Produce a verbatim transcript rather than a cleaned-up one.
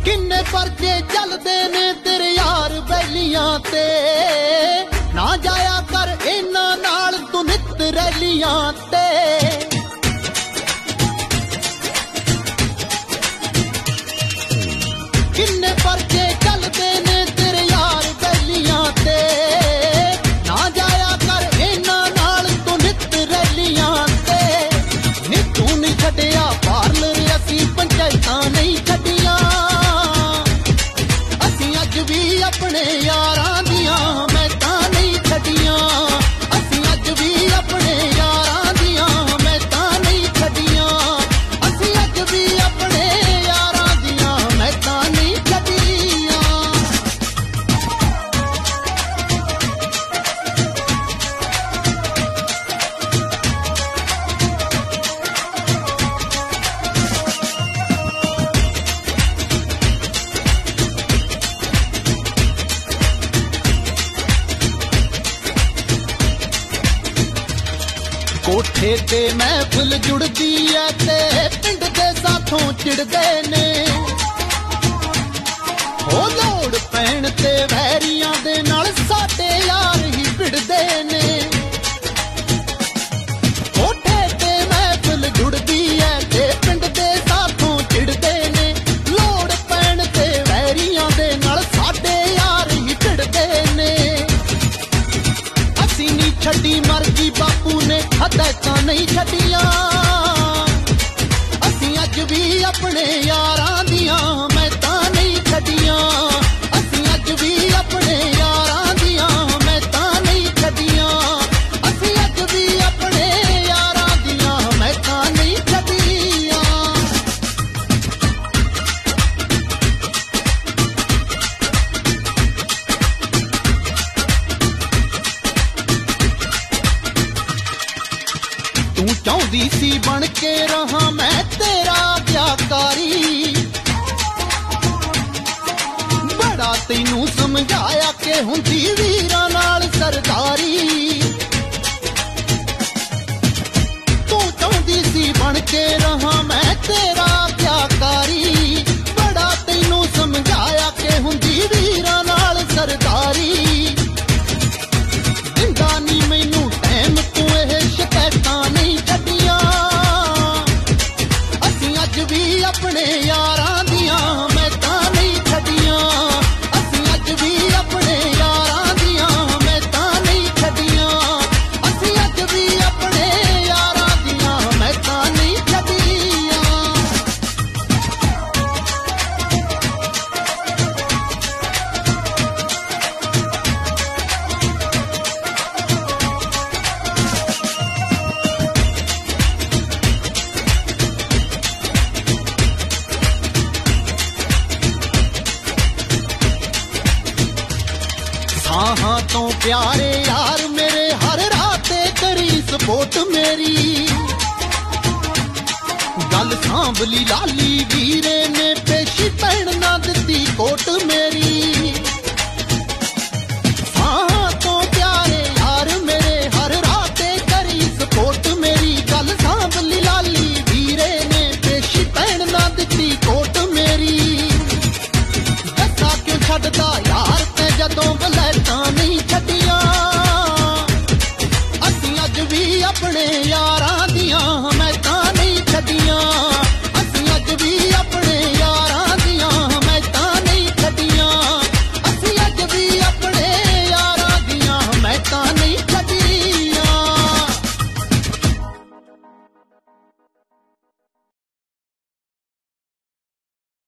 किन्ने परचे चलदे ने तेरे यार बैलियां ते ना जाया कर इन्हां नाल तू नित रैलियां ते किन्ने परचे चलदे ने तेरे यार बैलियां ते ना जाया कर इन्हां नाल तू नित रैलियां ते नी तू नहीं छड्डिया पार्लर असीं पंचायतां नहीं छड्डियां भी अपने यारां दियां मैं तां नहीं छड्डियां असीं अज भी अपने यारां दियां मैं तां नहीं छड्डियां असीं अज भी अपने यारां दियां मैं तां नहीं छड्डियां। कोठे ते महफिल जुड़दी है ते पिंड दे साथों चिड़दे ने हो लोड़ पैण ते वैरियां दे नाल साडे यार ही भिड़दे ने कोठे ते महफिल जुड़दी है ते पिंड दे साथों चिड़दे ने लोड़ पैण ते वैरियां दे नाल साडे यार ही भिड़दे ने असीं नहीं छड्डी मर्जी बापू ने हदायतां नहीं छड्डियां असीं अज भी अपने यारां दियां मैं तां नहीं छड्डियां असीं अज भी अपने यारां दियां मैं तां नहीं छड्डियां असीं अज भी अपने यारां दियां मैं तां नहीं छड्डियां। तू चाहती सी बन के रहा मैं तेरा आज्ञाकारी बड़ा तैनू समझाया के हुंदी वीरां नाल सरदारी तू चाहती सी बन के रहा मैं तेरा आज्ञाकारी बड़ा तैनू समझाया के हुंदी वीरां नाल सरदारी दिंदा नी मैनू टैम तू एह शिकायतां नहीं छड्डियां असीं अज भी अपने यारां दियां मैं तां नहीं छड्डियां असीं अज भी अपने यारां दियां मैं तां नहीं छड्डियां असीं अज भी अपने यारां दियां मैं तां नहीं छड्डियां। हाँ तो प्यारे यार मेरे हर रात करी सपोर्ट मेरी गल सांभली लाली वीरे ने पेशी पैण ना दिती कोट मेरी हाँ तो प्यारे यार मेरे हर रात करी सपोर्ट मेरी गल सांभली लाली वीरे ने पेशी पैण ना दिती कोट मेरी दसा क्यों छड्डदा यार ते जदों वलैतां नहीं छड्डियां असीं अज भी अपने यार